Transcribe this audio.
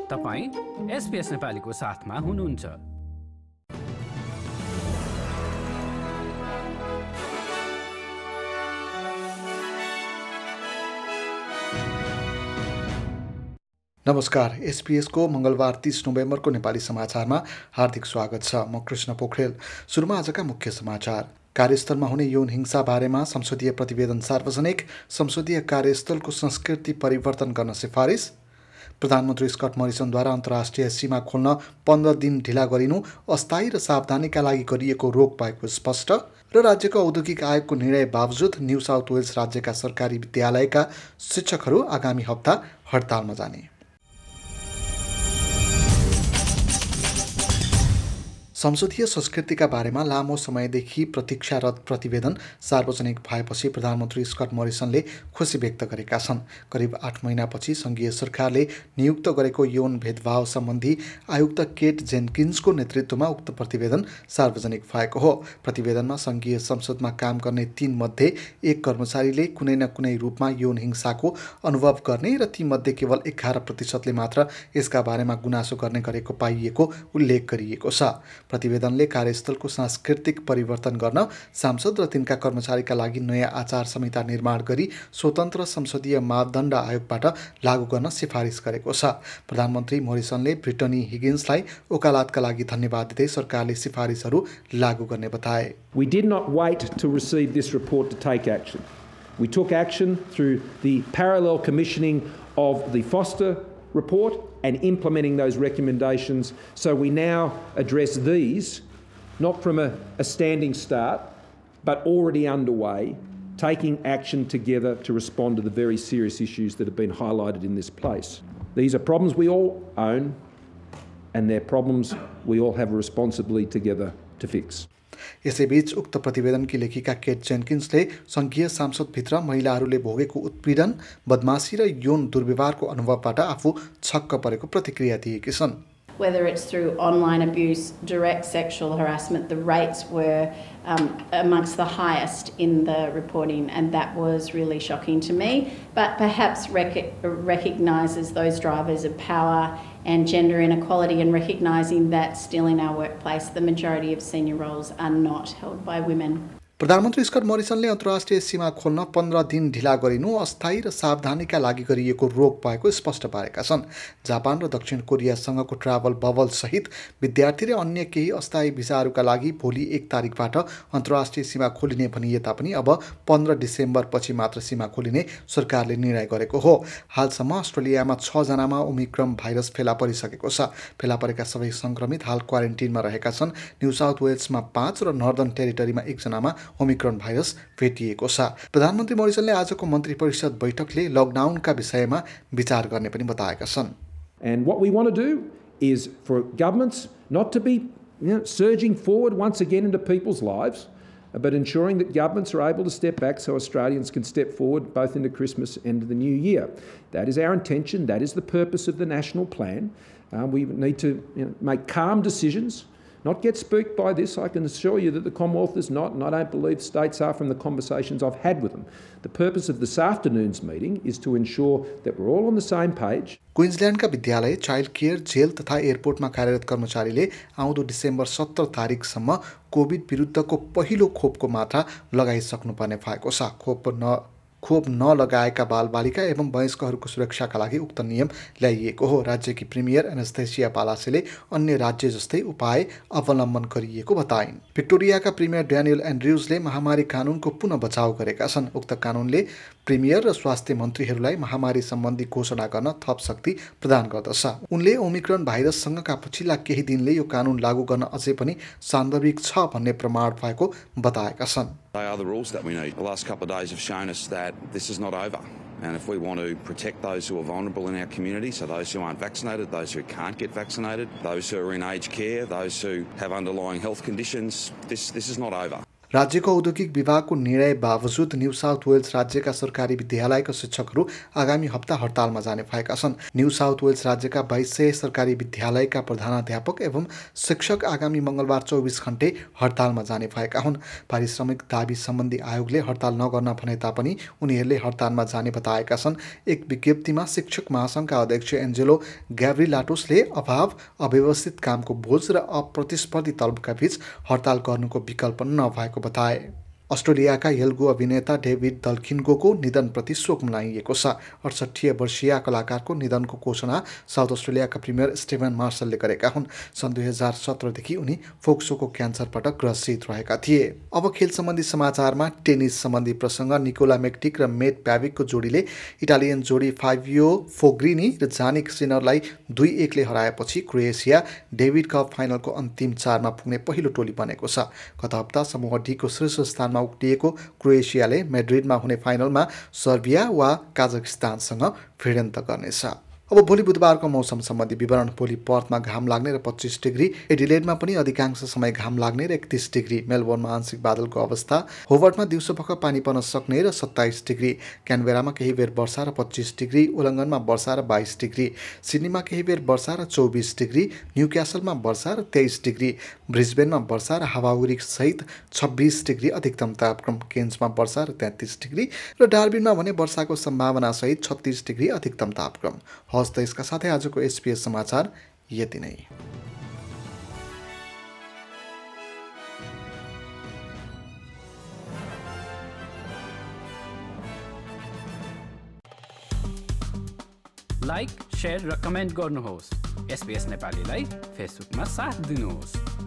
तपाईं SBS नेपालीको साथमा हुनुहुन्छ। नमस्कार, SBS को मंगलबार 30 नोभेम्बरको नेपाली समाचारमा हार्दिक स्वागत छ। म कृष्ण पोखरेल। सुरुमा आजका मुख्य समाचार। कार्यस्थलमा हुने यौन हिंसा बारेमा संसदीय प्रतिवेदन सार्वजनिक, संसदीय कार्यस्थलको संस्कृति परिवर्तन गर्न सिफारिस। प्रधानमन्त्री स्कट मरिसनद्वारा अन्तर्राष्ट्रिय सीमा खोल्न 15 दिन ढिला गरिनु अस्थायी र सावधानीका लागि गरिएको रोक भएको स्पष्ट। र राज्यको औद्योगिक आयोगको निर्णय बावजुद न्यू साउथ वेल्स राज्यका सरकारी विद्यालयका शिक्षकहरू आगामी हप्ता हडतालमा जाने। संसदीय संस्कृतिका बारेमा लामो समयदेखि प्रतीक्षारत प्रतिवेदन सार्वजनिक भएपछि प्रधानमन्त्री स्कट मरिसनले खुसी व्यक्त गरेका छन्। करिब 8 महिनापछि संघीय सरकारले नियुक्त गरेको यौन भेदभाव सम्बन्धी आयुक्त केट जेन्किन्सको नेतृत्वमा उक्त प्रतिवेदन सार्वजनिक भएको हो। प्रतिवेदनमा संघीय संसदमा काम गर्ने 3 मध्ये 1 कर्मचारीले कुनै न कुनै रूपमा यौन हिंसाको अनुभव गर्ने र तीमध्ये केवल 11% मात्र यसका बारेमा गुनासो गर्ने गरेको पाइएको उल्लेख गरिएको छ। प्रतिवेदनले कार्यस्थलको सांस्कृतिक परिवर्तन गर्न सांसद र तिनका कर्मचारीका लागि नयाँ आचार संहिता निर्माण गरी स्वतन्त्र संसदीय मापदण्ड आयोगबाट लागू गर्न सिफारिस गरेको छ। प्रधानमन्त्री मोरिसनले ब्रिटनी हिगिन्सलाई वकालतका लागि धन्यवाद दिँदै सरकारले सिफारिसहरू लागू गर्ने बताए। We did not wait to receive this report to take action. We took action through the parallel commissioning of the Foster report and implementing those recommendations. So we now address these, not from a standing start, but already underway, taking action together to respond to the very serious issues that have been highlighted in this place. These are problems we all own, and they're problems we all have a responsibility together to fix. यसैबीच उक्त प्रतिवेदनकी लेखिका केट जेन्किन्सले संघीय सांसदभित्र महिलाहरूले भोगेको उत्पीडन, बदमाशी र यौन दुर्व्यवहारको अनुभवबाट आफू छक्क परेको प्रतिक्रिया दिएकी छन्। Whether it's through online abuse, direct sexual harassment, the rates were amongst the highest in the reporting, and that was really shocking to me. But perhaps recognises those drivers of power and gender inequality, and recognising that still in our workplace, the majority of senior roles are not held by women. प्रधानमन्त्री Scott मरिसनले अन्तर्राष्ट्रिय सीमा खोल्न 15 दिन ढिला गरिनु अस्थायी र सावधानीका लागि गरिएको रोक भएको स्पष्ट पारेका छन्। जापान र दक्षिण कोरियासँगको ट्राभल बबल सहित विद्यार्थी र अन्य केही अस्थायी भिसाहरूका लागि भोलि 1 तारिकबाट अन्तर्राष्ट्रिय सीमा खोलिने भनिए तापनि अब 15 डिसेम्बर पछि मात्र सीमा खोलिने सरकारले निर्णय गरेको हो। हालसम्म अस्ट्रेलियामा 6 जनामा ओमिक्रन भाइरस फेला परिसकेको छ। फेला परेका सबै संक्रमित हाल क्वारेन्टिनमा रहेका छन्। न्यू साउथ वेल्समा 5 र नर्दर्न टेरिटरीमा 1 जनामा ओमिक्रन भाइरस भेटिएको छ। प्रधानमन्त्री मोरिसनले आजको मन्त्री परिषद बैठकले लकडाउनका विषयमा विचार गर्ने पनि बताएका छन्। And what we want to do is for governments not to be surging forward once again into people's lives, but ensuring that governments are able to step back so Australians can step forward both into Christmas and the new year. That is our intention. That is the purpose of the national plan. We need to make calm decisions, not get spooked by this. I can assure you that the Commonwealth is not, and I don't believe states are from the conversations I've had with them. The purpose of this afternoon's meeting is to ensure that we're all on the same page. क्विन्सल्यान्डका विद्यालय, child care, jail तथा एयरपोर्टमा कार्यरत कर्मचारीले आउँदो December 17 तारिकसम्म covid विरुद्धको पहिलो खोपको मात्रा लगाइसक्नुपर्ने भएको छ। खोप नलगाएका बालबालिका एवं वयस्कहरूको सुरक्षाका लागि उक्त नियम ल्याइएको हो। राज्यकी प्रिमियर एनेस्थेसिया पालासेले अन्य राज्य जस्तै उपाय अवलम्बन गरिएको बताइन्। भिक्टोरियाका प्रिमियर ड्यानियल एन्ड्रुजले महामारी कानुनको पुनः बचाव गरेका छन्। उक्त कानुनले प्रिमियर र स्वास्थ्य मन्त्रीहरूलाई महामारी सम्बन्धी घोषणा गर्न थप शक्ति प्रदान गर्दछ। उनले ओमिक्रन भाइरससँगका पछिल्ला केही दिनले यो कानुन लागू गर्न अझै पनि सान्दर्भिक छ भन्ने प्रमाण भएको बताएका छन्। They are the rules that we need. The last couple of days have shown us that this is not over. And if we want to protect those who are vulnerable in our community, so those who aren't vaccinated, those who can't get vaccinated, those who are in aged care, those who have underlying health conditions, this is not over. राज्यको औद्योगिक विभागको निर्णय बावजुद new south Wales राज्यका सरकारी विद्यालयका शिक्षकहरू आगामी हप्ता हडतालमा जाने भएका छन्। न्यू साउथ वेल्स राज्यका 2200 सरकारी विद्यालयका प्रधानाध्यापक एवं शिक्षक आगामी मङ्गलबार 24 घण्टे हडतालमा जाने भएका हुन्। पारिश्रमिक दाबी सम्बन्धी आयोगले हडताल नगर्न भने तापनि उनीहरूले हडतालमा जाने बताएका छन्। एक विज्ञप्तिमा शिक्षक महासङ्घका अध्यक्ष एन्जेलो ग्याब्रिलाटोसले अभाव, अव्यवस्थित कामको बोझ र अप्रतिस्पर्धी तलबका बीच हडताल गर्नुको विकल्प नभएको बताए। अस्ट्रेलियाका तेलुगु अभिनेता डेभिड दल्किन्गोको निधनप्रति शोक मनाइएको छ। 68 वर्षीय कलाकारको निधनको घोषणा साउथ अस्ट्रेलियाका प्रिमियर स्टेफन मार्शलले गरेका हुन्। सन् 2017देखि उनी फोक्सोको क्यान्सरबाट ग्रसित रहेका थिए। अब खेल सम्बन्धी समाचारमा टेनिस सम्बन्धी प्रसङ्ग। निकोला मेक्टिक र मेट प्याभिकको जोडीले इटालियन जोडी फाबियो फोग्रिनी र जानिक सिनरलाई 2-1 ले हराएपछि क्रोएसिया डेभिड कप फाइनलको अन्तिम 4मा पुग्ने पहिलो टोली बनेको छ। गत हप्ता समूह डीको शीर्ष स्थानमा उक्लिएको क्रोएसियाले म्याड्रिडमा हुने फाइनलमा सर्बिया वा काजाखस्तानसँग भिडन्त गर्नेछ। अब भोलि बुधबारको मौसम सम्बन्धी विवरण। भोलि पर्थमा घाम लाग्ने र 25 डिग्री, एडिलेडमा पनि अधिकांश समय घाम लाग्ने र 31 डिग्री, मेलबोर्नमा आंशिक बादलको अवस्था, होबर्टमा दिउँसोपख पानी पर्न सक्ने र 27 डिग्री, क्यानबेरामा केही बेर वर्षा र 25 डिग्री, उलङ्गनमा वर्षा र 22 डिग्री, सिडनीमा केही बेर वर्षा र 24 डिग्री, न्युक्यासलमा वर्षा र 23 डिग्री, ब्रिस्बेनमा वर्षा र हावाहुरी सहित 26 डिग्री अधिकतम तापक्रम, केन्समा वर्षा र 33 डिग्री र डार्बिनमा भने वर्षाको सम्भावना सहित 36 डिग्री अधिकतम तापक्रम। हवस् त यसका साथै आजको SBS समाचार यति नै। लाइक, शेयर र कमेन्ट गर्नुहोस्। SBS नेपालीलाई फेसबुकमा साथ दिनुहोस्।